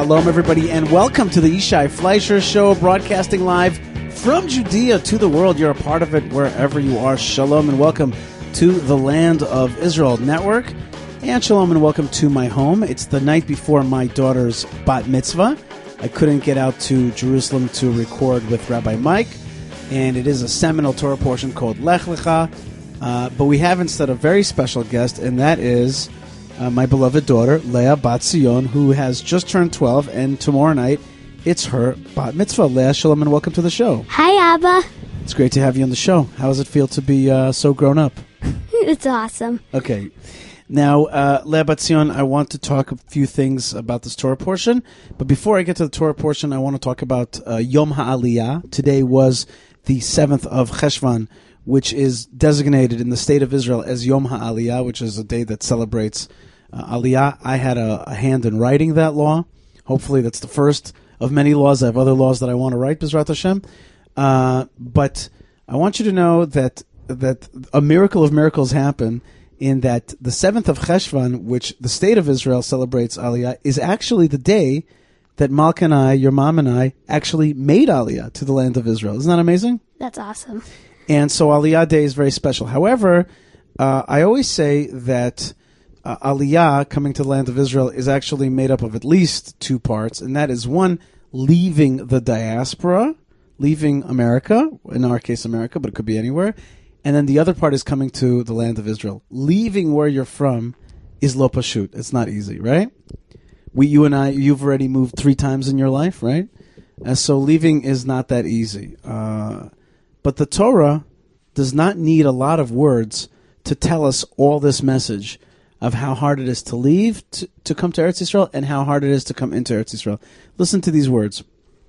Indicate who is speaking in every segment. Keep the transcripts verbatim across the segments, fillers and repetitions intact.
Speaker 1: Shalom, everybody, and welcome to the Yishai Fleisher Show, broadcasting live from Judea to the world. You're a part of it wherever you are. Shalom and welcome to the Land of Israel Network. And shalom and welcome to my home. It's the night before my daughter's bat mitzvah. I couldn't get out to Jerusalem to record with Rabbi Mike, and it is a seminal Torah portion called Lech Lecha. Uh, but we have instead a very special guest, and that is uh, my beloved daughter, Leah Bat Zion, who has just turned twelve, and tomorrow night it's her bat mitzvah. Leah, shalom and welcome to the show.
Speaker 2: Hi, Abba.
Speaker 1: It's great to have you on the show. How does it feel to be uh, so grown up?
Speaker 2: It's awesome.
Speaker 1: Okay. Now, uh, Leah Bat Zion, I want to talk a few things about this Torah portion. But before I get to the Torah portion, I want to talk about uh, Yom HaAliyah. Today was the seventh of Cheshvan, which is designated in the state of Israel as Yom HaAliyah, which is a day that celebrates uh, Aliyah. I had a, a hand in writing that law. Hopefully that's the first of many laws. I have other laws that I want to write, B'ezrat Hashem. Uh, but I want you to know that that a miracle of miracles happened in that the seventh of Cheshvan, which the state of Israel celebrates Aliyah, is actually the day that Malka and I, your mom and I, actually made Aliyah to the land of Israel. Isn't that amazing?
Speaker 2: That's awesome.
Speaker 1: And so Aliyah Day is very special. However, uh, I always say that uh, Aliyah, coming to the land of Israel, is actually made up of at least two parts, and that is one, leaving the diaspora, leaving America, in our case America, but it could be anywhere, and then the other part is coming to the land of Israel. Leaving where you're from is lo pashut. It's not easy, right? We, you and I, you've already moved three times in your life, right? Uh, so leaving is not that easy. Uh But the Torah does not need a lot of words to tell us all this message of how hard it is to leave to, to come to Eretz Yisrael and how hard it is to come into Eretz Yisrael. Listen to these words.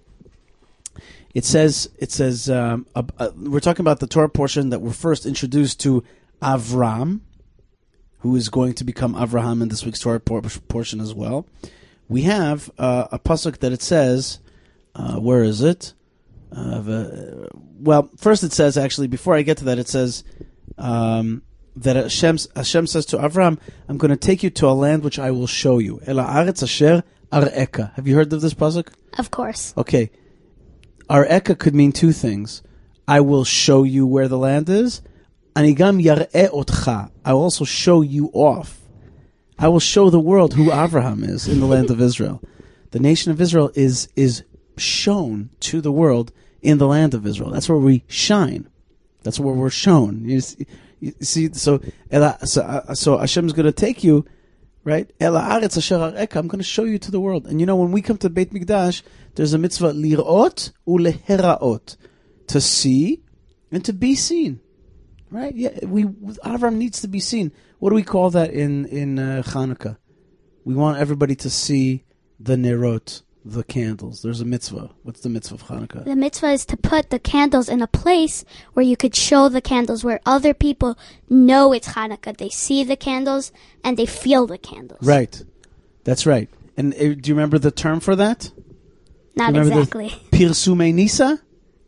Speaker 1: It says, it says, um, uh, uh, we're talking about the Torah portion that we're first introduced to Avram, who is going to become Avraham in this week's Torah por- portion as well. We have uh, a pasuk that it says, uh, where is it? Uh, the, well, first it says, actually, before I get to that, it says um, that Hashem, Hashem says to Avram, I'm going to take you to a land which I will show you. Ela aretz asher ar'eka. Have you heard of this pasuk?
Speaker 2: Of course.
Speaker 1: Okay. Ar'eka could mean two things. I will show you where the land is. Anigam yar'e otcha. I will also show you off. I will show the world who Avraham is in the land of Israel. The nation of Israel is is shown to the world in the land of Israel. That's where we shine. That's where we're shown. You see, you see so, so, uh, so Hashem's going to take you, right? Ela aretz asher ar'eka. I'm going to show you to the world. And you know, when we come to Beit Mikdash, there's a mitzvah lirot uleheraot, to see and to be seen, right? Yeah, we Avram needs to be seen. What do we call that in in uh, Hanukkah? We want everybody to see the nerot, the candles. There's a mitzvah. What's the mitzvah of Hanukkah?
Speaker 2: The mitzvah is to put the candles in a place where you could show the candles, where other people know it's Hanukkah. They see the candles and they feel the candles.
Speaker 1: Right. That's right. And uh, do you remember the term for that?
Speaker 2: Not exactly.
Speaker 1: Pirsumei Nisa?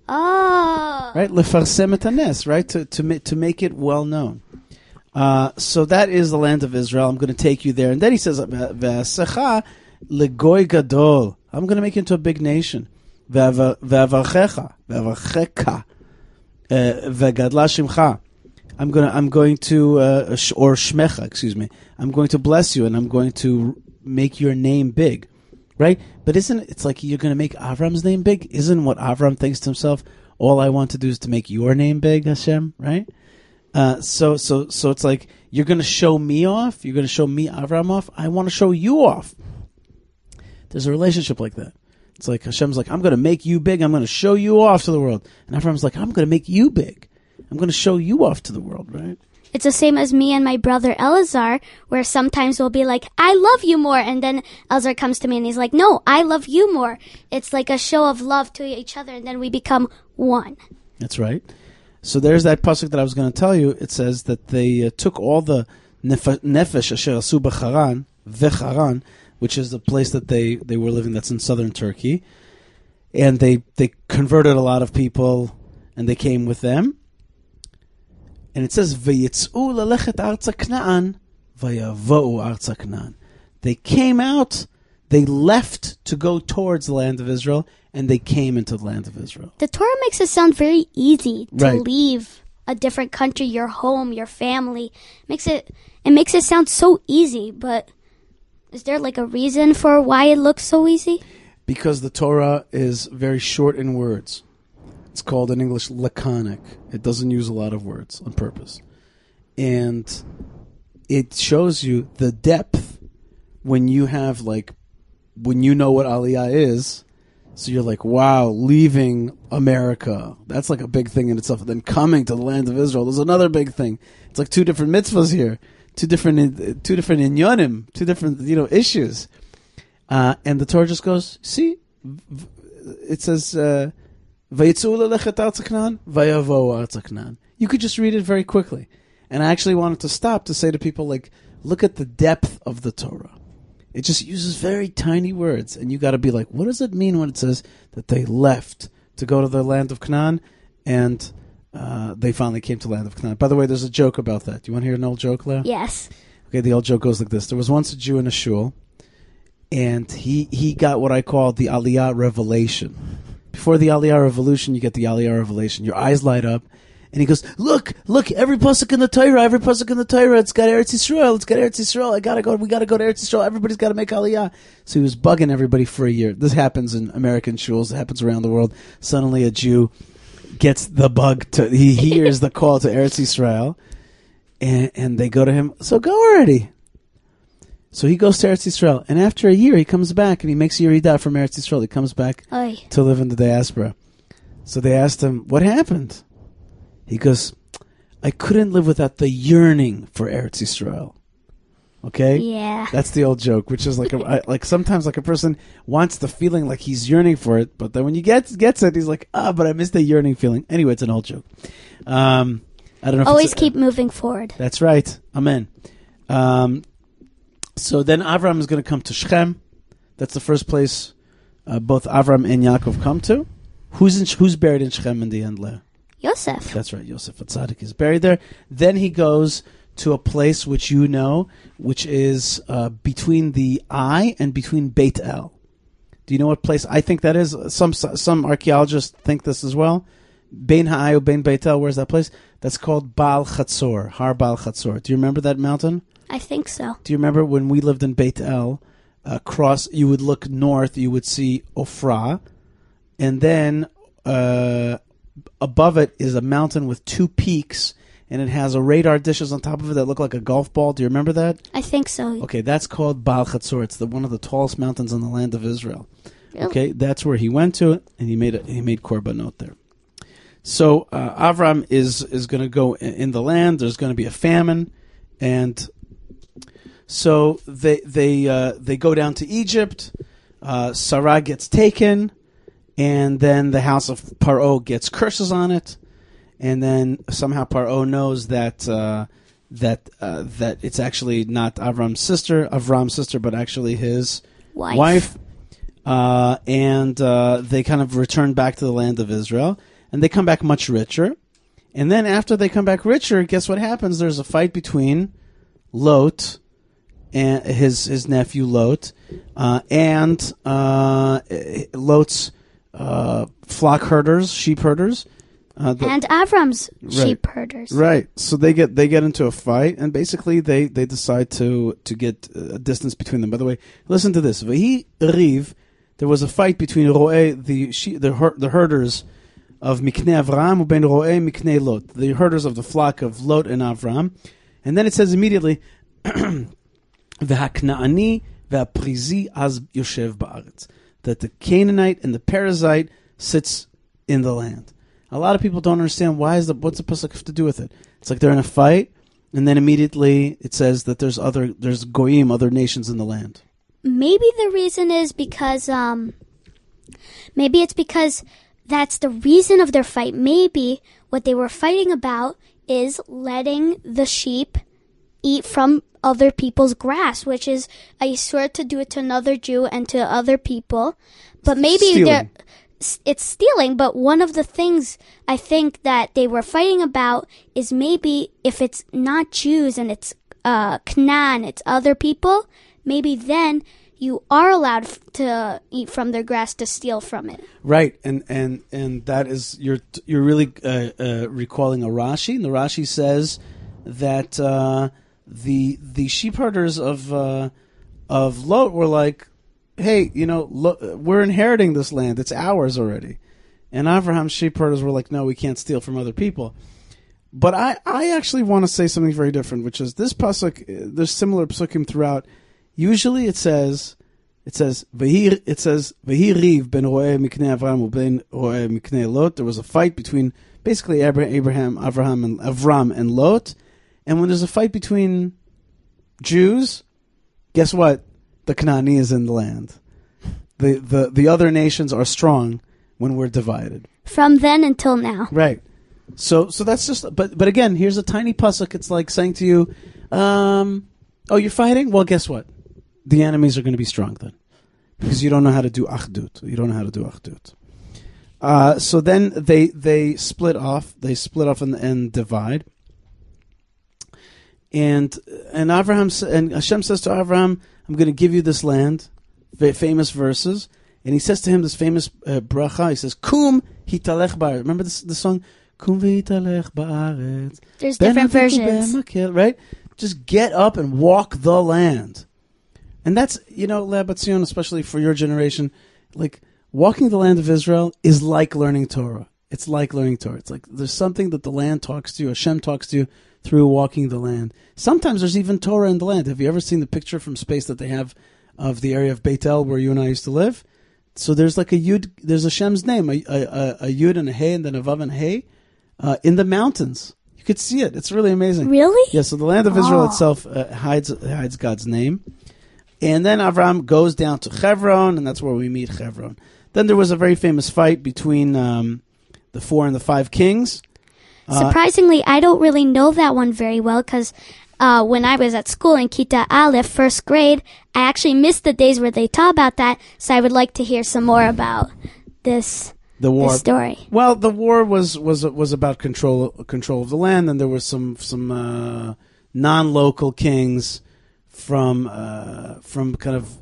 Speaker 2: Oh.
Speaker 1: Right? Lefarsem et hanes, right? To, to, ma- to make it well known. Uh, so that is the land of Israel. I'm going to take you there. And then he says, Ve'asecha legoy gadol. I'm going to make you into a big nation. Ve'avarchecha, ve'avarcheka, ve'gadla shimcha. I'm going to, I'm going to, uh, or shmecha, excuse me. I'm going to bless you, and I'm going to make your name big, right? But isn't it, it's like you're going to make Avram's name big? Isn't what Avram thinks to himself? All I want to do is to make your name big, Hashem, right? Uh, so, so, so it's like you're going to show me off. You're going to show me Avram off. I want to show you off. There's a relationship like that. It's like Hashem's like, I'm going to make you big. I'm going to show you off to the world. And Avram's like, I'm going to make you big. I'm going to show you off to the world, right?
Speaker 2: It's the same as me and my brother Elazar, where sometimes we'll be like, I love you more. And then Elazar comes to me and he's like, no, I love you more. It's like a show of love to each other. And then we become one.
Speaker 1: That's right. So there's that pasuk that I was going to tell you. It says that they uh, took all the nefesh asher asu b'charan, v'charan, which is the place that they, they were living that's in southern Turkey. And they, they converted a lot of people, and they came with them. And it says, V'yitz'u lalechet arza Kna'an, v'yavo'u arza Kna'an. They came out They left to go towards the land of Israel, and they came into the land of Israel.
Speaker 2: The Torah makes it sound very easy to
Speaker 1: Right.
Speaker 2: leave a different country, your home, your family. Makes it it makes it sound so easy, but is there like a reason for why it looks so easy?
Speaker 1: Because the Torah is very short in words. It's called in English laconic. It doesn't use a lot of words on purpose. And it shows you the depth when you have like, when you know what Aliyah is. So you're like, wow, leaving America. That's like a big thing in itself. And then coming to the land of Israel, there's another big thing. It's like two different mitzvahs here. Two different, two different inyonim. Two different, you know, issues. Uh, and the Torah just goes, see, it says, uh, you could just read it very quickly. And I actually wanted to stop to say to people, like, look at the depth of the Torah. It just uses very tiny words. And you got to be like, what does it mean when it says that they left to go to the land of Canaan and uh, they finally came to the land of Canaan? By the way, there's a joke about that. Do you want to hear an old joke, Leah?
Speaker 2: Yes.
Speaker 1: Okay, the old joke goes like this. There was once a Jew in a shul, and he, he got what I call the Aliyah revelation. Before the Aliyah revolution, you get the Aliyah revelation. Your eyes light up. And he goes, look, look, every pasuk in the Torah, every pasuk in the Torah, it's got Eretz Yisrael, it's got Eretz Yisrael, I gotta go, we gotta go to Eretz Yisrael, everybody's gotta make Aliyah. So he was bugging everybody for a year. This happens in American shuls, it happens around the world. Suddenly a Jew gets the bug to, he hears the call to Eretz Yisrael, and, and they go to him, so go already. So he goes to Eretz Yisrael, and after a year he comes back and he makes a Yeridah from Eretz Yisrael. He comes back
Speaker 2: Oy.
Speaker 1: to live in the diaspora. So they asked him, what happened? He goes, I couldn't live without the yearning for Eretz Yisrael. Okay?
Speaker 2: Yeah.
Speaker 1: That's the old joke, which is like a, I, like sometimes like a person wants the feeling like he's yearning for it, but then when you get gets it, he's like, ah, but I missed the yearning feeling. Anyway, it's an old joke. Um, I don't know. If
Speaker 2: Always
Speaker 1: it's,
Speaker 2: keep moving forward.
Speaker 1: That's right. Amen. Um, so then Avram is going to come to Shechem. That's the first place uh, both Avram and Yaakov come to. Who's in, who's buried in Shechem in the end, Leah?
Speaker 2: Yosef.
Speaker 1: That's right. Yosef Atzadik is buried there. Then he goes to a place which you know, which is uh, between the eye and between Beit El. Do you know what place I think that is? Some some archaeologists think this as well. Bein Ha'ai or Bein Beit El, where's that place? That's called Baal Chatzor, Har Baal Chatzor. Do you remember that mountain?
Speaker 2: I think so.
Speaker 1: Do you remember when we lived in Beit El, across, you would look north, you would see Ofra, and then uh, above it is a mountain with two peaks, and it has a radar dishes on top of it that look like a golf ball. Do you remember that?
Speaker 2: I think so.
Speaker 1: Okay, that's called Baal Chatzor. It's the, one of the tallest mountains in the land of Israel.
Speaker 2: Really?
Speaker 1: Okay, that's where he went to, and he made a, he made korbanot there. So uh, Avram is is going to go in, in the land. There's going to be a famine, and so they they uh, they go down to Egypt. Uh, Sarah gets taken, and then the house of Paro gets curses on it, and then somehow Paro knows that uh, that uh, that it's actually not Avram's sister, Avram's sister, but actually his
Speaker 2: Wife.
Speaker 1: wife. Uh, and uh, they kind of return back to the land of Israel, and they come back much richer. And then after they come back richer, guess what happens? There's a fight between Lot and his his nephew Lot, uh, and uh, Lot's uh, flock herders, sheep herders, uh, the,
Speaker 2: and Avram's
Speaker 1: right,
Speaker 2: sheep herders.
Speaker 1: Right. So they get they get into a fight, and basically they, they decide to to get a distance between them. By the way, listen to this. V'hi riv. There was a fight between Ro'eh, the she, the her, the herders of Miknei Avram, uben Ro'eh Miknei Lot, the herders of the flock of Lot and Avram, and then it says immediately, "V'haknaani v'aprizi az yoshev ba'aretz," that the Canaanite and the Perizzite sits in the land. A lot of people don't understand why is the what's the pasuk have to do with it. It's like they're in a fight, and then immediately it says that there's other there's goyim, other nations in the land.
Speaker 2: Maybe the reason is because, um, maybe it's because that's the reason of their fight. Maybe what they were fighting about is letting the sheep eat from other people's grass, which is, I swear to do it to another Jew and to other people. But maybe
Speaker 1: Stealing.
Speaker 2: they're, it's stealing, but one of the things I think that they were fighting about is maybe if it's not Jews and it's, uh, Canaan, it's other people, maybe then you are allowed f- to eat from their grass to steal from it.
Speaker 1: Right, and and and that is you're you're really uh, uh, recalling a Rashi, and the Rashi says that uh, the the sheep herders of uh, of Lot were like, hey, you know, lo- we're inheriting this land; it's ours already. And Abraham's sheep herders were like, no, we can't steal from other people. But I, I actually want to say something very different, which is this pasuk. There's similar pasukim throughout. Usually, it says, it says, V'hi, it says, V'hi riv ben roeh miknei Avram uben roeh miknei Lot. There was a fight between basically Abraham, Avraham, and Avram and Lot. And when there's a fight between Jews, guess what? The Canaanite is in the land. The the the other nations are strong when we're divided.
Speaker 2: From then until now.
Speaker 1: Right. So so that's just, but but again, here's a tiny pasuk. It's like saying to you, um, oh, you're fighting? Well, guess what? The enemies are going to be strong then. Because you don't know how to do achdut. You don't know how to do achdut. Uh, so then they they split off. They split off and, and divide. And and Abraham and Hashem says to Abraham, I'm going to give you this land. Famous verses. And he says to him this famous uh, bracha. He says, Kum hitalech ba'aretz. Remember this, the song? Kum hitalech ba'aretz.
Speaker 2: There's different versions.
Speaker 1: Right? Just get up and walk the land. And that's, you know, Lebatzion, especially for your generation, like walking the land of Israel is like learning Torah. It's like learning Torah. It's like there's something that the land talks to you, Hashem talks to you through walking the land. Sometimes there's even Torah in the land. Have you ever seen the picture from space that they have of the area of Beit El where you and I used to live? So there's like a Yud, there's Hashem's name, a, a, a Yud and a Hey and then a Vav and a Hey uh, in the mountains. You could see it. It's really amazing.
Speaker 2: Really?
Speaker 1: Yeah, so the land of Israel
Speaker 2: Oh.
Speaker 1: itself uh, hides hides God's name. And then Avram goes down to Hebron, and that's where we meet Hebron. Then there was a very famous fight between um, the four and the five kings. Uh,
Speaker 2: Surprisingly, I don't really know that one very well because uh, when I was at school in Kita Aleph, first grade, I actually missed the days where they taught about that. So I would like to hear some more about this,
Speaker 1: the war.
Speaker 2: this story.
Speaker 1: Well, the war was was was about control control of the land, and there were some some uh, non-local kings from uh, from kind of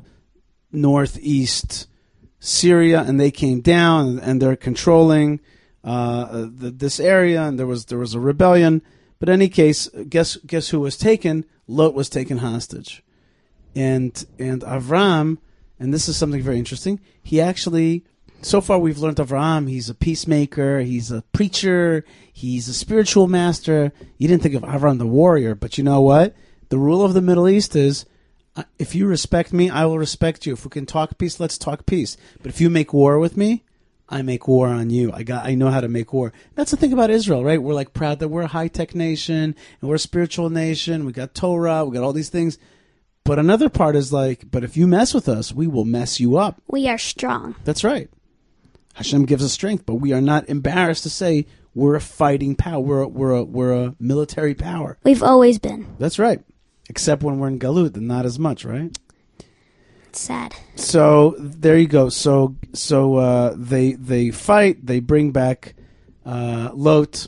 Speaker 1: northeast Syria, and they came down, and they're controlling uh, the, this area, and there was there was a rebellion. But in any case, guess guess who was taken? Lot was taken hostage, and and Avram, and this is something very interesting. He actually, so far we've learned Avram. He's a peacemaker. He's a preacher. He's a spiritual master. You didn't think of Avram the warrior, but you know what? The rule of the Middle East is, uh, if you respect me, I will respect you. If we can talk peace, let's talk peace. But if you make war with me, I make war on you. I got. I know how to make war. That's the thing about Israel, right? We're like proud that we're a high-tech nation and we're a spiritual nation. We got Torah. We got all these things. But another part is like, but if you mess with us, we will mess you up.
Speaker 2: We are strong.
Speaker 1: That's right. Hashem gives us strength, but we are not embarrassed to say we're a fighting power. We're a, we're a, we're a military power.
Speaker 2: We've always been.
Speaker 1: That's right. Except when we're in Galut, then not as much, right?
Speaker 2: It's sad.
Speaker 1: So there you go. So so uh, they they fight. They bring back uh, Lot,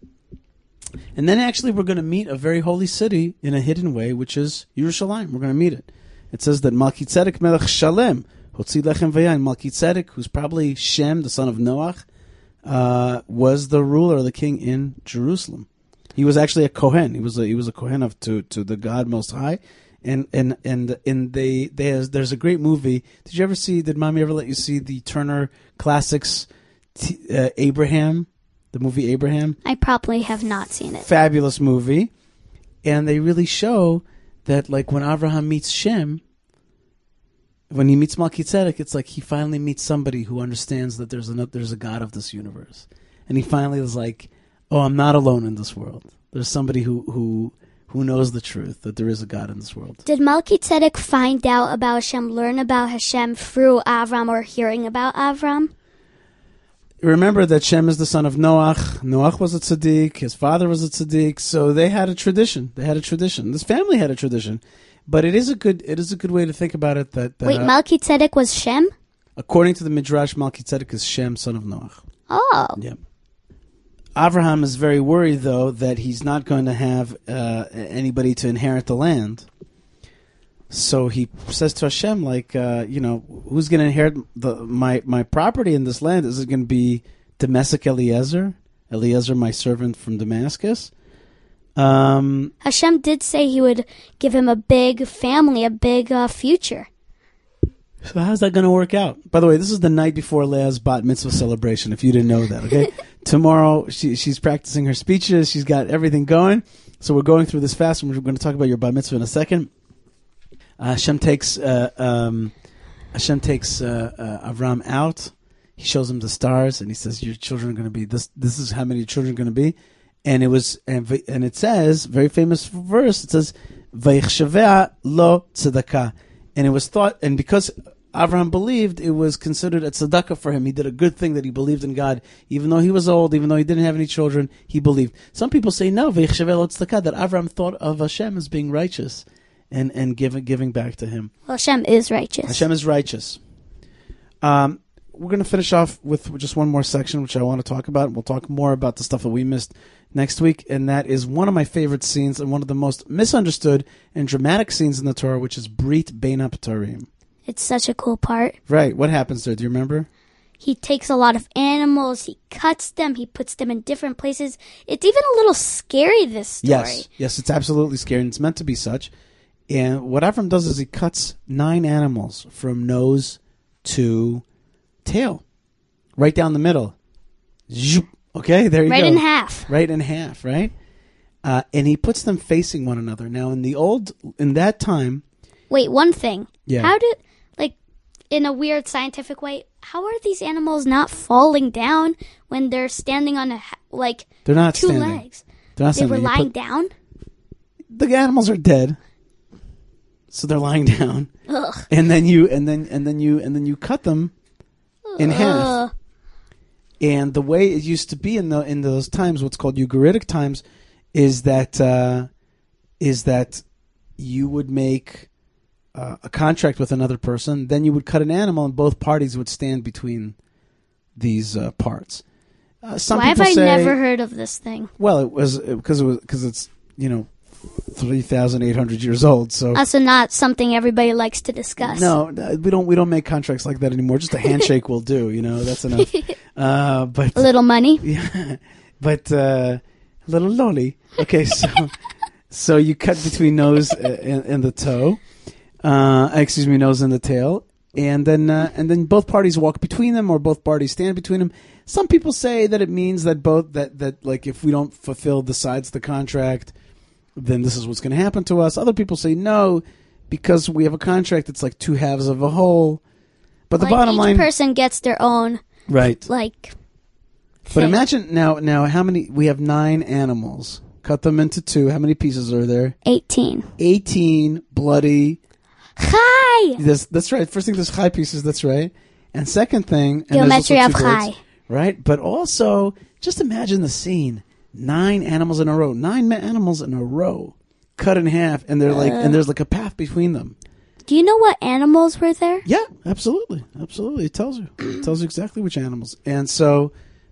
Speaker 1: and then actually we're going to meet a very holy city in a hidden way, which is Yerushalayim. We're going to meet it. It says that Malkitzedek Melech Shalem Hotzi Lechem Vayayin. Malkitzedek, who's probably Shem, the son of Noach, uh, was the ruler, the king in Jerusalem. He was actually a Kohen. He was a, he was a Kohen of to, to the God Most High, and and and and they they has, there's a great movie. Did you ever see? Did Mommy ever let you see the Turner Classics t- uh, Abraham, the movie Abraham?
Speaker 2: I probably have not seen it.
Speaker 1: Fabulous movie, and they really show that like when Abraham meets Shem, when he meets Melchizedek, it's like he finally meets somebody who understands that there's a there's a God of this universe, and he finally is like, oh, I'm not alone in this world. There's somebody who, who who knows the truth, that there is a God in this world.
Speaker 2: Did Melchizedek find out about Hashem, learn about Hashem through Avram or hearing about Avram?
Speaker 1: Remember that Shem is the son of Noach. Noach was a tzaddik. His father was a tzaddik. So they had a tradition. They had a tradition. This family had a tradition. But it is a good it is a good way to think about it. That, that
Speaker 2: Wait,
Speaker 1: uh,
Speaker 2: Melchizedek was Shem?
Speaker 1: according to the Midrash, Melchizedek is Shem, son of Noach.
Speaker 2: Oh.
Speaker 1: Yeah. Abraham is very worried, though, that he's not going to have uh, anybody to inherit the land. So he says to Hashem, like, uh, you know, who's going to inherit the my my property in this land? Is it going to be domestic Eliezer? Eliezer, my servant from Damascus? Um,
Speaker 2: Hashem did say he would give him a big family, a big uh, future.
Speaker 1: So how's that going to work out? By the way, this is the night before Leah's bat mitzvah celebration, if you didn't know that, okay? Tomorrow, she, she's practicing her speeches. She's got everything going. So we're going through this fast, and we're going to talk about your bat mitzvah in a second. Uh, Hashem takes uh, um, Hashem takes uh, uh, Avram out. He shows him the stars, and he says, "Your children are going to be this. This is how many children are going to be." And it was, and, and it says, very famous verse. It says, "Vayichshavea lo tzedakah," and it was thought, and because Avraham believed, it was considered a tzedakah for him. He did a good thing that he believed in God, even though he was old, even though he didn't have any children. He believed. Some people say no, vayichshavea lo tzedakah, that Avraham thought of Hashem as being righteous. And and giving giving back to him.
Speaker 2: Well, Hashem is righteous.
Speaker 1: Hashem is righteous. Um, we're going to finish off with just one more section, which I want to talk about. We'll talk more about the stuff that we missed next week, and that is one of my favorite scenes and one of the most misunderstood and dramatic scenes in the Torah, which is Brit Bein HaBetarim.
Speaker 2: It's such a cool part.
Speaker 1: Right. What happens there? Do you remember?
Speaker 2: He takes a lot of animals, he cuts them, he puts them in different places. It's even a little scary, this story.
Speaker 1: Yes. Yes, it's absolutely scary, and it's meant to be such. And what Avram does is he cuts nine animals from nose to tail, right down the middle. Zoop. Okay, there you
Speaker 2: right
Speaker 1: go.
Speaker 2: Right in half.
Speaker 1: Right in half, right? Uh, and he puts them facing one another. Now, in the old, in that time...
Speaker 2: Wait, one thing.
Speaker 1: Yeah.
Speaker 2: How did, like, in a weird scientific way, how are these animals not falling down when they're standing on, a like,
Speaker 1: they're not
Speaker 2: two
Speaker 1: standing.
Speaker 2: legs?
Speaker 1: They're not
Speaker 2: they
Speaker 1: standing.
Speaker 2: were
Speaker 1: You
Speaker 2: lying
Speaker 1: put,
Speaker 2: down?
Speaker 1: The animals are dead. So they're lying down,
Speaker 2: Ugh.
Speaker 1: and then you and then and then you and then you cut them in
Speaker 2: Ugh.
Speaker 1: half. And the way it used to be in the in those times, what's called Ugaritic times, is that uh, is that you would make uh, a contract with another person, then you would cut an animal, and both parties would stand between these uh, parts. Uh, some
Speaker 2: Why have
Speaker 1: people
Speaker 2: I
Speaker 1: say,
Speaker 2: never heard of this thing?
Speaker 1: Well, it was because it was because it's you know. three thousand eight hundred years old, so
Speaker 2: Also not something everybody likes to discuss.
Speaker 1: no, we don't we don't make contracts like that anymore. Just a handshake will do, you know. That's enough. Uh, but
Speaker 2: A little money.
Speaker 1: yeah, but uh, a little lolly. Okay, so so you cut between nose and, and the toe. Uh, excuse me, nose and the tail, and then uh, and then both parties walk between them, or both parties stand between them. Some people say that it means that both that that like if we don't fulfill the sides of the contract, then this is what's going to happen to us. Other people say no, because we have a contract. It's like two halves of a whole. But the
Speaker 2: like
Speaker 1: bottom
Speaker 2: each
Speaker 1: line,
Speaker 2: person gets their own,
Speaker 1: right?
Speaker 2: like.
Speaker 1: But
Speaker 2: thing.
Speaker 1: imagine now, now how many? We have nine animals. Cut them into two. How many pieces are there?
Speaker 2: Eighteen.
Speaker 1: Eighteen bloody.
Speaker 2: Chai.
Speaker 1: That's, that's right. First thing, there's chai pieces. That's right. And second thing, and
Speaker 2: Geometry
Speaker 1: there's
Speaker 2: of
Speaker 1: also two birds,
Speaker 2: chai.
Speaker 1: right? But also, just imagine the scene. Nine animals in a row. Nine animals in a row, cut in half, and they're like,
Speaker 2: Uh.
Speaker 1: and there's like a path between them.
Speaker 2: Do you know what animals were there?
Speaker 1: Yeah, absolutely, absolutely. It tells you, it tells you exactly which animals. And so,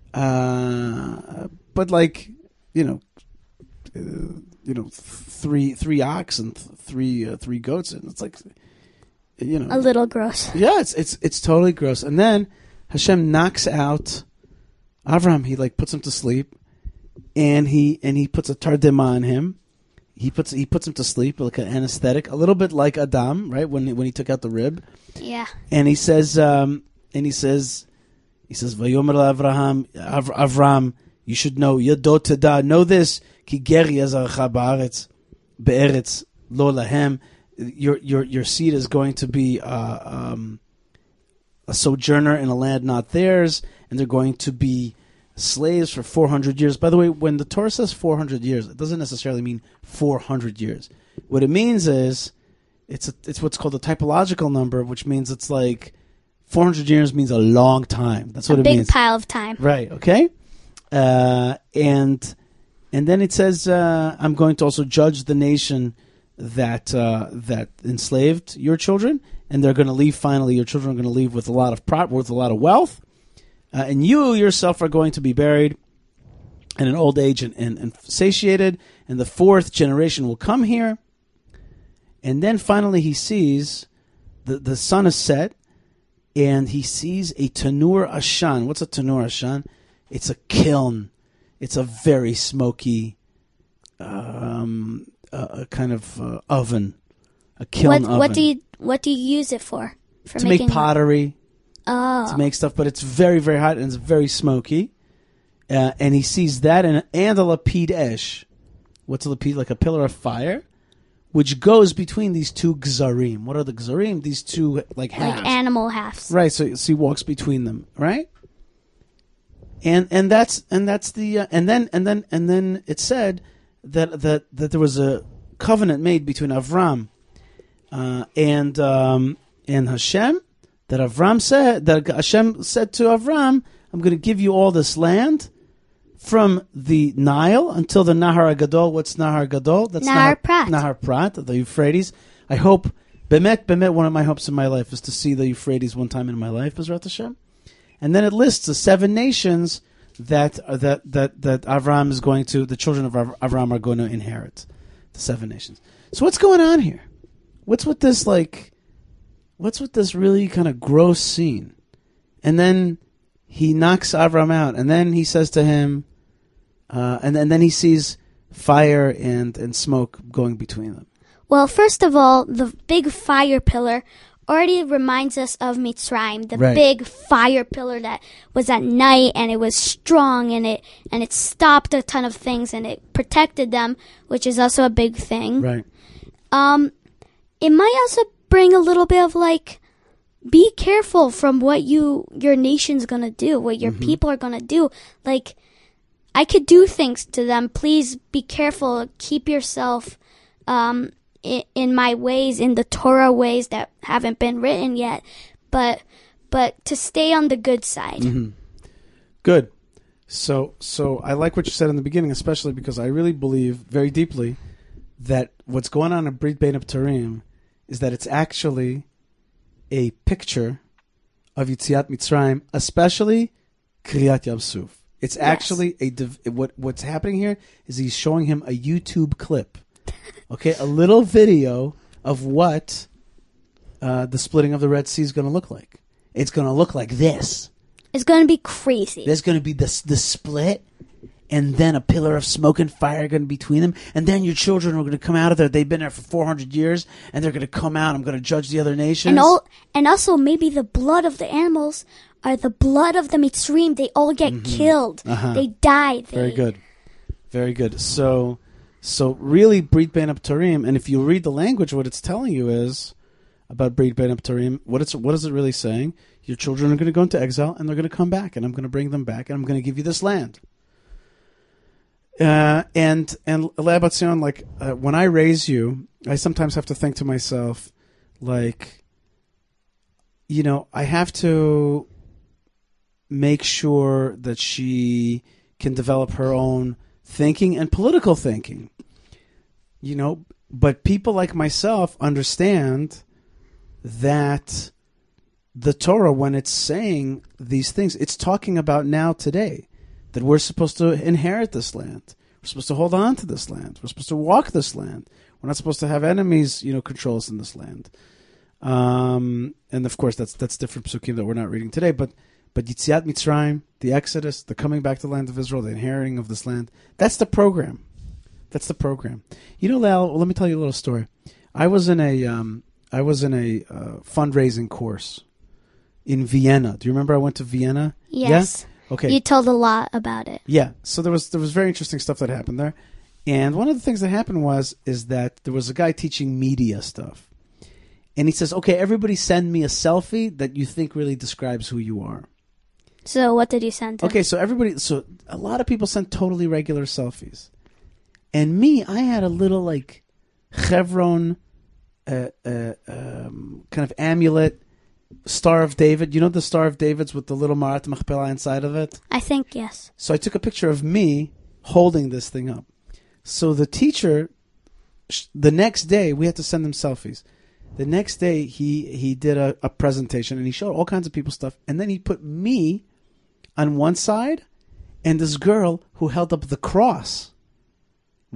Speaker 1: uh, but like, you know, uh, you know, th- three three ox and th- three uh, three goats, and it's like, you know,
Speaker 2: A little gross.
Speaker 1: yeah, it's it's it's totally gross. And then Hashem knocks out Avraham. He like puts him to sleep. And he and he puts a tardema on him. He puts he puts him to sleep like an anesthetic, a little bit like Adam, right? When when he took out the rib.
Speaker 2: Yeah.
Speaker 1: And he says, um, and he says, he says, Vayomer Avraham, Av- Avram, you should know, Yadot Teda, know this, Ki geri azarcha ba'aretz, be'eretz lo lahem. Your your your seed is going to be uh, um, a sojourner in a land not theirs, and they're going to be slaves for four hundred years. By the way, when the Torah says four hundred years, it doesn't necessarily mean four hundred years. What it means is it's a, it's what's called a typological number, which means it's like four hundred years means a long time. That's what
Speaker 2: a
Speaker 1: it
Speaker 2: big
Speaker 1: means.
Speaker 2: pile of time.
Speaker 1: Right, okay? Uh, and and then it says, uh, I'm going to also judge the nation that uh, that enslaved your children, and they're going to leave finally. Your children are going to leave with a lot of prop, with a lot of wealth. Uh, and you yourself are going to be buried in an old age and, and, and satiated. And the fourth generation will come here. And then finally he sees the, the sun is set, and he sees a tanur ashan. What's a tanur ashan? It's a kiln. It's a very smoky um, uh, kind of uh, oven, a kiln
Speaker 2: What
Speaker 1: oven.
Speaker 2: what do you what do you use it for? For
Speaker 1: to
Speaker 2: making
Speaker 1: make pottery,
Speaker 2: Oh.
Speaker 1: to make stuff, but it's very, very hot and it's very smoky. Uh, and he sees that and, and a lapid esh. What's a lapid? Like a pillar of fire, which goes between these two gzarim. What are the gzarim? These two like halves.
Speaker 2: like animal halves.
Speaker 1: Right, so, so he walks between them, right? And and that's and that's the uh, and then and then and then it said that that that there was a covenant made between Avram uh, and um, and Hashem, that Avram said that Hashem said to Avram, "I'm going to give you all this land from the Nile until the Nahar Gadol." What's Nahar Gadol? That's
Speaker 2: Nahar Prat.
Speaker 1: Nahar Prat, the Euphrates. I hope, Bemet, Bemet, one of my hopes in my life is to see the Euphrates one time in my life, Bezrat Hashem. And then it lists the seven nations that uh, that that that Avram is going to, the children of Av- Avram are going to inherit, the seven nations. So what's going on here? What's with this like? What's with this really kind of gross scene? And then he knocks Avram out, and then he says to him, uh, and, and then he sees fire and, and smoke going between them.
Speaker 2: Well, first of all, the big fire pillar already reminds us of Mitzrayim, the
Speaker 1: Right.
Speaker 2: big fire pillar that was at night and it was strong and it and it stopped a ton of things and it protected them, which is also a big thing.
Speaker 1: Right.
Speaker 2: Um, it might also bring a little bit of like, be careful from what you your nation's gonna do, what your people are gonna do. Like, I could do things to them. Please be careful. Keep yourself um, in, in my ways, in the Torah ways that haven't been written yet. But but to stay on the good side.
Speaker 1: Mm-hmm. Good. So so I like what you said in the beginning, especially because I really believe very deeply that what's going on in Brit Bein Abtarim is that it's actually a picture of Yetziat Mitzrayim, especially Kriyat Yam Suf. It's actually a div- what what's happening here is he's showing him a YouTube clip, okay, a little video of what uh, the splitting of the Red Sea is going to look like. It's going to look like this.
Speaker 2: It's going to be crazy.
Speaker 1: There's going to be this the split, and then a pillar of smoke and fire going between them, and then your children are going to come out of there. They've been there for four hundred years, and they're going to come out. I'm going to judge the other nations.
Speaker 2: And all, and also maybe the blood of the animals are the blood of the Mitzrayim. They all get killed.
Speaker 1: Uh-huh.
Speaker 2: They die. They,
Speaker 1: Very good. Very good. So, so really, Brit Bein Abtarim, and if you read the language, what it's telling you is about Brit Bein Abtarim. What it's what is it really saying? Your children are going to go into exile, and they're going to come back, and I'm going to bring them back, and I'm going to give you this land. Uh, and and Leah Batzion, like uh, when I raise you, I sometimes have to think to myself, like, you know, I have to make sure that she can develop her own thinking and political thinking. You know, but people like myself understand that the Torah, when it's saying these things, it's talking about now today. That we're supposed to inherit this land. We're supposed to hold on to this land. We're supposed to walk this land. We're not supposed to have enemies, you know, control us in this land. Um, and of course, that's that's different psukim that we're not reading today. But but Yetziat Mitzrayim, the Exodus, the coming back to the land of Israel, the inheriting of this land, that's the program. That's the program. You know, Lal, well, let me tell you a little story. I was in a um, I was in a uh, fundraising course in Vienna. Do you remember I went to Vienna?
Speaker 2: Yes.
Speaker 1: Yeah? Okay.
Speaker 2: You told a lot about it.
Speaker 1: Yeah. So there was there was very interesting stuff that happened there. And one of the things that happened was is that there was a guy teaching media stuff. And he says, "Okay, everybody send me a selfie that you think really describes who you are."
Speaker 2: So what did you send him?
Speaker 1: Okay, so everybody so a lot of people sent totally regular selfies. And me, I had a little like chevron uh, uh, um, kind of amulet, Star of David. You know the Star of David's with the little Marat Machpelah inside of it?
Speaker 2: I think yes.
Speaker 1: So I took a picture of me holding this thing up. So the teacher, the next day, we had to send him selfies. The next day, he, he did a, a presentation, and he showed all kinds of people stuff. And then he put me on one side and this girl who held up the cross,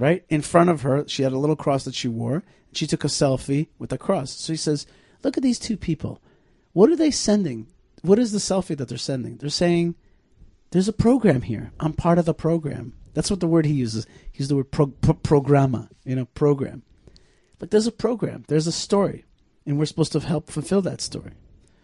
Speaker 1: right in front of her. She had a little cross that she wore. And she took a selfie with the cross. So he says, look at these two people. What are they sending? What is the selfie that they're sending? They're saying, there's a program here. I'm part of the program. That's what the word he uses. He used the word pro, pro, programma, you know, program. But there's a program. There's a story. And we're supposed to help fulfill that story.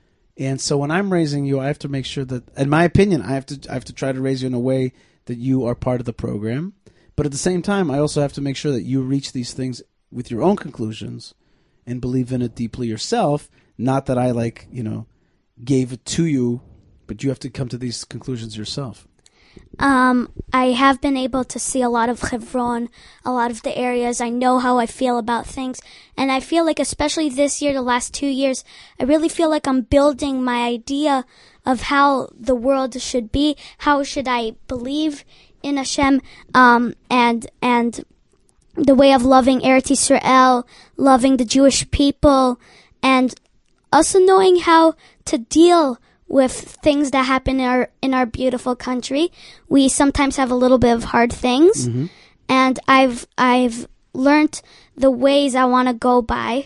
Speaker 1: And so when I'm raising you, I have to make sure that, in my opinion, I have to I have to try to raise you in a way that you are part of the program. But at the same time, I also have to make sure that you reach these things with your own conclusions and believe in it deeply yourself. Not that I, like, you know, gave it to you, but you have to come to these conclusions yourself.
Speaker 2: Um, I have been able to see a lot of Hebron, a lot of the areas. I know how I feel about things. And I feel like, especially this year, the last two years, I really feel like I'm building my idea of how the world should be. How should I believe in Hashem? Um, and, and the way of loving Eretz Yisrael, loving the Jewish people, and also knowing how to deal with things that happen in our in our beautiful country. We sometimes have a little bit of hard things, mm-hmm. and I've I've learned the ways I want to go by.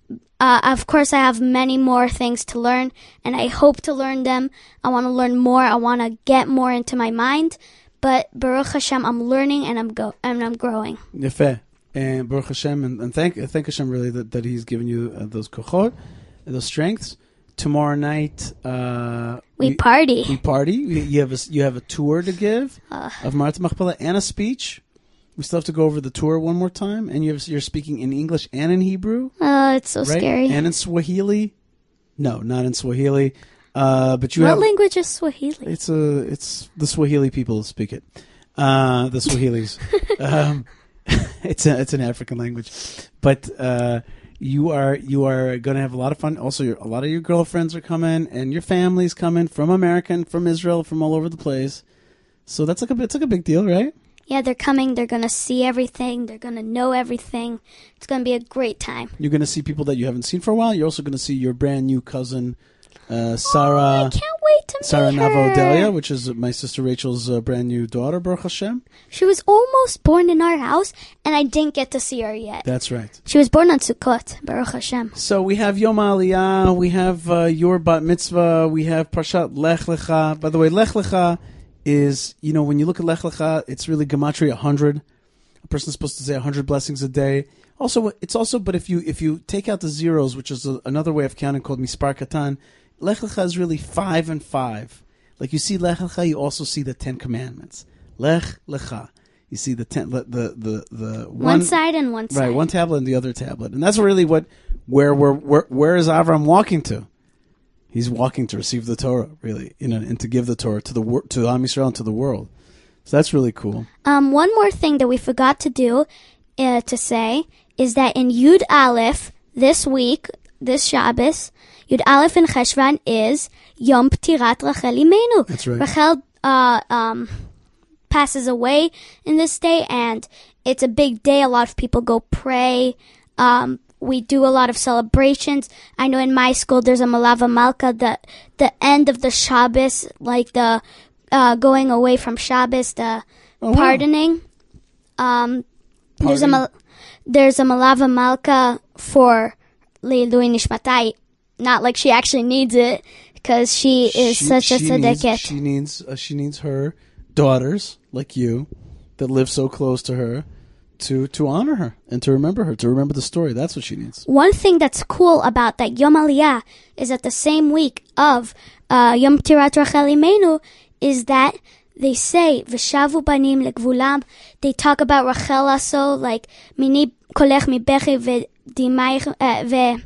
Speaker 2: Uh, of course, I have many more things to learn, and I hope to learn them. I want to learn more. I want to get more into my mind. But Baruch Hashem, I'm learning and I'm go and I'm growing.
Speaker 1: Yefeh. And Baruch Hashem, and, and thank thank Hashem really that, that He's given you uh, those kochot, those strengths. Tomorrow night, uh,
Speaker 2: we, we party.
Speaker 1: We party. You have a you have a tour to give uh, of Martha Machpelah and a speech. We still have to go over the tour one more time, and you have, you're speaking in English and in Hebrew.
Speaker 2: Oh, it's so
Speaker 1: right?
Speaker 2: scary.
Speaker 1: And in Swahili. No, not in Swahili. Uh, but you
Speaker 2: what
Speaker 1: have,
Speaker 2: language is Swahili?
Speaker 1: It's a it's the Swahili people speak it. Uh, the Swahilis. um, it's a, it's an African language, but. Uh, You are you are going to have a lot of fun. Also, your, a lot of your girlfriends are coming, and your family's coming from America, and from Israel, from all over the place. So that's like a it's like a big deal, right?
Speaker 2: Yeah, they're coming. They're going to see everything. They're going to know everything. It's going to be a great time.
Speaker 1: You're going to see people that you haven't seen for a while. You're also going to see your brand new cousin, uh, Sarah.
Speaker 2: Oh, I can't wait to
Speaker 1: Sarah
Speaker 2: meet her.
Speaker 1: Navo-Delia, which is my sister Rachel's uh, brand new daughter, Baruch Hashem.
Speaker 2: She was almost born in our house, and I didn't get to see her yet.
Speaker 1: That's right.
Speaker 2: She was born on Sukkot, Baruch Hashem.
Speaker 1: So we have Yom Aliyah, we have uh, your Bat Mitzvah, we have Parshat Lech Lecha. By the way, Lech Lecha is, you know, when you look at Lech Lecha, it's really gematria one hundred. A person's supposed to say one hundred blessings a day. Also, it's also, but if you if you take out the zeros, which is a, another way of counting called Mispar Katan, Lech Lecha is really five and five. Like you see Lech Lecha, you also see the Ten Commandments. Lech Lecha. You see the ten, the the the, the
Speaker 2: one, one side and one side,
Speaker 1: right? One tablet and the other tablet, and that's really what where where where, where is Avram walking to? He's walking to receive the Torah, really, you know, and to give the Torah to the to Am Yisrael and to the world. So that's really cool.
Speaker 2: Um, one more thing that we forgot to do, uh, to say, is that in Yud Aleph this week, this Shabbos, Yud Aleph in Cheshvan is Yom Ptirat Rachel Imenu.
Speaker 1: That's right.
Speaker 2: Rachel uh, um, passes away in this day, and it's a big day. A lot of people go pray. Um, we do a lot of celebrations. I know in my school there's a Malava Malka, the the end of the Shabbos, like the uh, going away from Shabbos, the oh, pardoning. Wow. Um, there's a mal- there's a Malava Malka for Leilui Nishmatai. Not like she actually needs it, because she is
Speaker 1: she,
Speaker 2: such a
Speaker 1: she
Speaker 2: tzedeket.
Speaker 1: Needs, she needs uh, she needs her daughters like you that live so close to her to to honor her and to remember her, to remember the story. That's what she needs.
Speaker 2: One thing that's cool about that Yom Aliyah is that the same week of uh, Yom Ptirat Rachel Imenu is that they say V'shavu banim legvulam. They talk about Rachel also, like Mini kolech mibechi v'dimayich ve.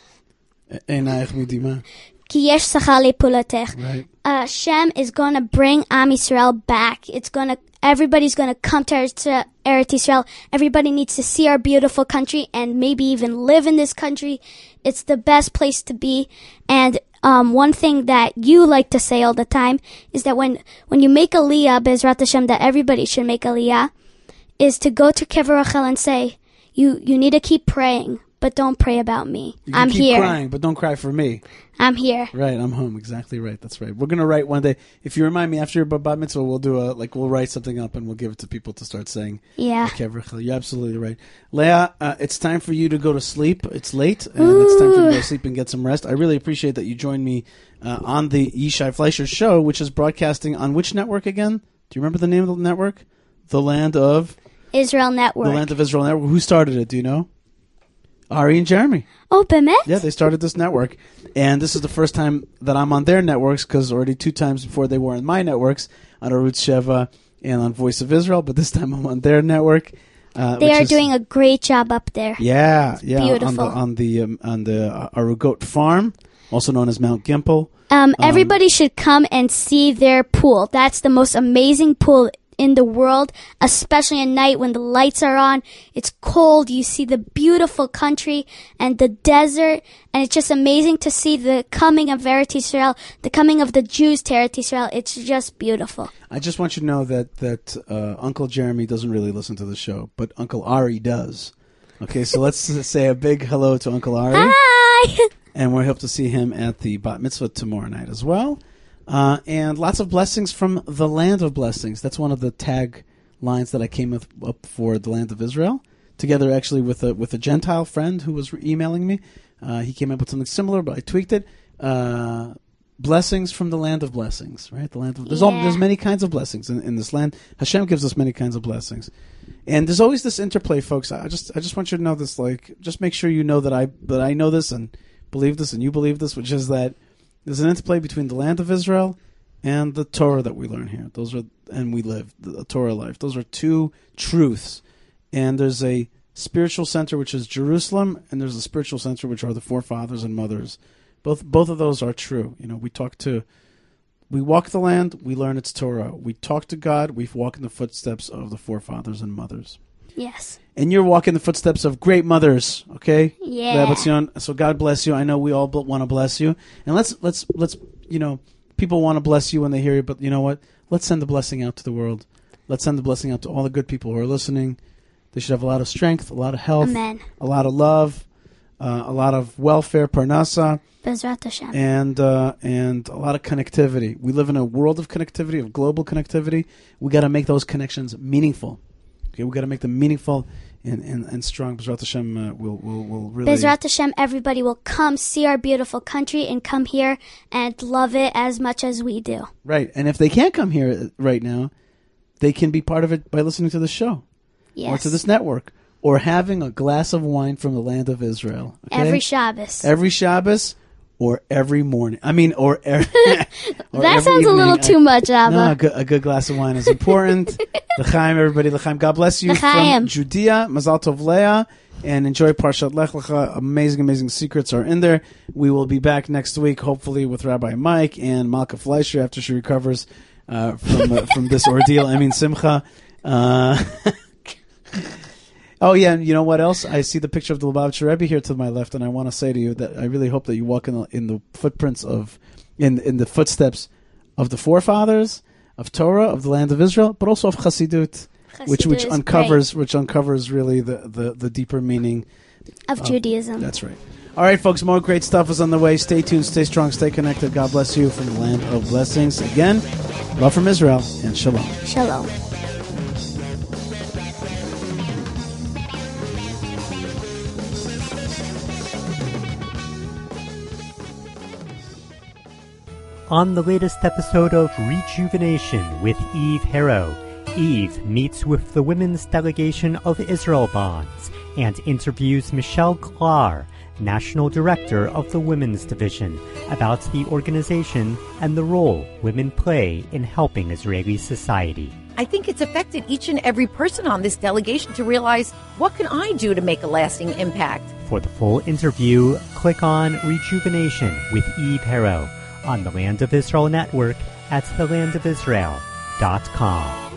Speaker 1: Einayich midima.
Speaker 2: Ki yesh sachar lepulatech.
Speaker 1: Right.
Speaker 2: Uh, Hashem is going to bring Am Yisrael back. It's going to, everybody's going to come to Eretz Yisrael. Everybody needs to see our beautiful country and maybe even live in this country. It's the best place to be. And um, one thing that you like to say all the time is that when, when you make Aliyah, Bezrat Hashem, that everybody should make Aliyah, is to go to Kever Rachel and say, you, you need to keep praying. but don't pray about me.
Speaker 1: You can
Speaker 2: I'm
Speaker 1: keep
Speaker 2: here.
Speaker 1: crying, but don't cry for me.
Speaker 2: I'm here.
Speaker 1: Right, I'm home. Exactly right. That's right. We're gonna write one day. If you remind me after your bat mitzvah, we'll do a like we'll write something up and we'll give it to people to start saying.
Speaker 2: Yeah.
Speaker 1: You're absolutely right, Leah. Uh, it's time for you to go to sleep. It's late, and Ooh. It's time for you to go to sleep and get some rest. I really appreciate that you joined me uh, on the Yishai Fleischer show, which is broadcasting on which network again? Do you remember the name of the network? The Land of
Speaker 2: Israel Network.
Speaker 1: The Land of Israel Network. Who started it? Do you know? Ari and Jeremy.
Speaker 2: Oh, Bemet?
Speaker 1: Yeah, they started this network. And this is the first time that I'm on their networks, because already two times before they were on my networks, on Arutz Sheva and on Voice of Israel, but this time I'm on their network. Uh,
Speaker 2: they are
Speaker 1: is,
Speaker 2: doing a great job up there.
Speaker 1: Yeah,
Speaker 2: it's
Speaker 1: yeah.
Speaker 2: Beautiful.
Speaker 1: On the, on the, um, on the uh, Arugot Farm, also known as Mount Gimple.
Speaker 2: Um, everybody um, should come and see their pool. That's the most amazing pool in the world, especially at night when the lights are on. It's cold. You see the beautiful country and the desert, and it's just amazing to see the coming of Eretz Yisrael, the coming of the Jews to Eretz Yisrael. It's just beautiful.
Speaker 1: I just want you to know that that uh, Uncle Jeremy doesn't really listen to the show, but Uncle Ari does. Okay, so let's say a big hello to Uncle Ari.
Speaker 2: Hi!
Speaker 1: And we hope to see him at the Bat Mitzvah tomorrow night as well. Uh, and lots of blessings from the Land of Blessings. That's one of the tag lines that I came with, up for the Land of Israel, together actually with a with a Gentile friend who was emailing me. Uh, he came up with something similar, but I tweaked it. Uh, blessings from the Land of Blessings, right? The land of there's
Speaker 2: yeah.
Speaker 1: all, there's many kinds of blessings in, in this land. Hashem gives us many kinds of blessings, and there's always this interplay, folks. I just I just want you to know this. Like, just make sure you know that I that I know this and believe this, and you believe this, which is that there's an interplay between the Land of Israel and the Torah that we learn here. Those are and we live the Torah life. Those are two truths, and there's a spiritual center which is Jerusalem, and there's a spiritual center which are the forefathers and mothers. Both both of those are true. You know, we talk to, we walk the land, we learn its Torah. We talk to God, we walk in the footsteps of the forefathers and mothers.
Speaker 2: Yes.
Speaker 1: And you're walking the footsteps of great mothers, okay?
Speaker 2: Yeah.
Speaker 1: So God bless you. I know we all want to bless you. And let's, let's, let's, you know, people want to bless you when they hear you, but you know what? Let's send the blessing out to the world. Let's send the blessing out to all the good people who are listening. They should have a lot of strength, a lot of health,
Speaker 2: Amen.
Speaker 1: A lot of love, uh, a lot of welfare, parnasa,
Speaker 2: Bezrat Hashem.
Speaker 1: and uh, and a lot of connectivity. We live in a world of connectivity, of global connectivity. We got to make those connections meaningful. Okay, we got to make them meaningful and, and, and strong. Bezrat Hashem uh, will will will really.
Speaker 2: Bezrat Hashem, everybody will come see our beautiful country and come here and love it as much as we do.
Speaker 1: Right, and if they can't come here right now, they can be part of it by listening to the show,
Speaker 2: yes.
Speaker 1: or to this network, or having a glass of wine from the Land of Israel. Okay?
Speaker 2: Every Shabbos.
Speaker 1: Every Shabbos. Or every morning. I mean, or, er, or
Speaker 2: that
Speaker 1: every
Speaker 2: sounds
Speaker 1: evening.
Speaker 2: a little too much, Abba.
Speaker 1: No, a good, a good glass of wine is important. L'chaim, everybody. L'chaim. God bless you
Speaker 2: L'chaim.
Speaker 1: from Judea. Mazal tov Leah. And enjoy Parshat Lech Lecha. Amazing, amazing secrets are in there. We will be back next week, hopefully, with Rabbi Mike and Malka Fleischer after she recovers uh, from uh, from this ordeal. I mean, Simcha. Uh, Oh, yeah, and you know what else? I see the picture of the Lubavitcher Rebbe here to my left, and I want to say to you that I really hope that you walk in the, in the footprints of, in in the footsteps of the forefathers, of Torah, of the Land of Israel, but also of Chassidut,
Speaker 2: Chassidut
Speaker 1: which which
Speaker 2: is
Speaker 1: uncovers
Speaker 2: great.
Speaker 1: which uncovers really the, the, the deeper meaning
Speaker 2: of, of Judaism.
Speaker 1: That's right. All right, folks, more great stuff is on the way. Stay tuned, stay strong, stay connected. God bless you from the Land of Blessings. Again, love from Israel, and shalom.
Speaker 2: Shalom.
Speaker 3: On the latest episode of Rejuvenation with Eve Harrow, Eve meets with the women's delegation of Israel Bonds and interviews Michelle Klar, National Director of the Women's Division, about the organization and the role women play in helping Israeli society.
Speaker 4: I think it's affected each and every person on this delegation to realize, what can I do to make a lasting impact?
Speaker 3: For the full interview, click on Rejuvenation with Eve Harrow on the Land of Israel Network at the land of israel dot com.